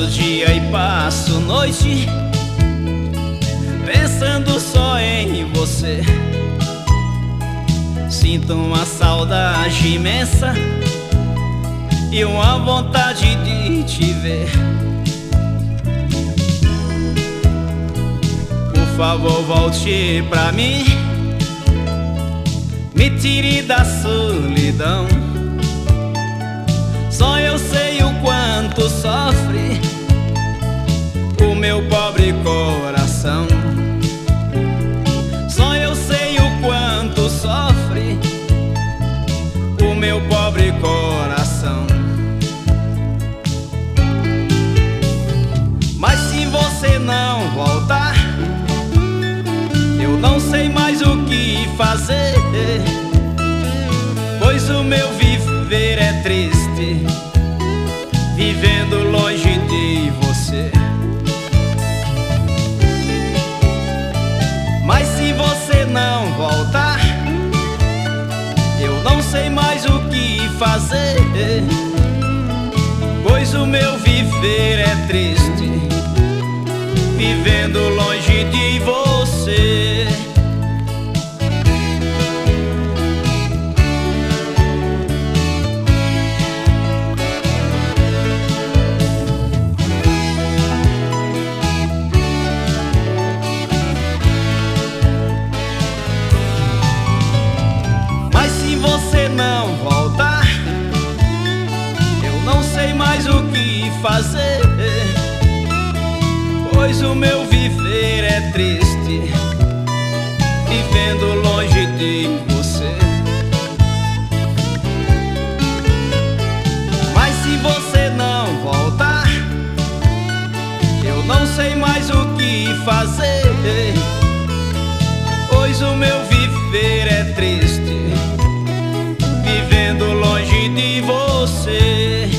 Passo dia e passo noite pensando só em você. Sinto uma saudade imensa e uma vontade de te ver. Por favor, volte pra mim, me tire da solidão. Só eu sei o quanto sofre o meu pobre coração. Só eu sei o quanto sofre o meu pobre coração. Mas se você não voltar, eu não sei mais o que fazer, pois o meu viver é triste, vivendo longe de você. Mas se você não voltar, eu não sei mais o que fazer, pois o meu viver é triste, vivendo longe de você. Mas se você não voltar, eu não sei mais o que fazer, pois o meu viver é triste, vivendo longe de você. Mas se você não voltar, eu não sei mais o que fazer, pois o meu viver é triste, vivendo longe de você.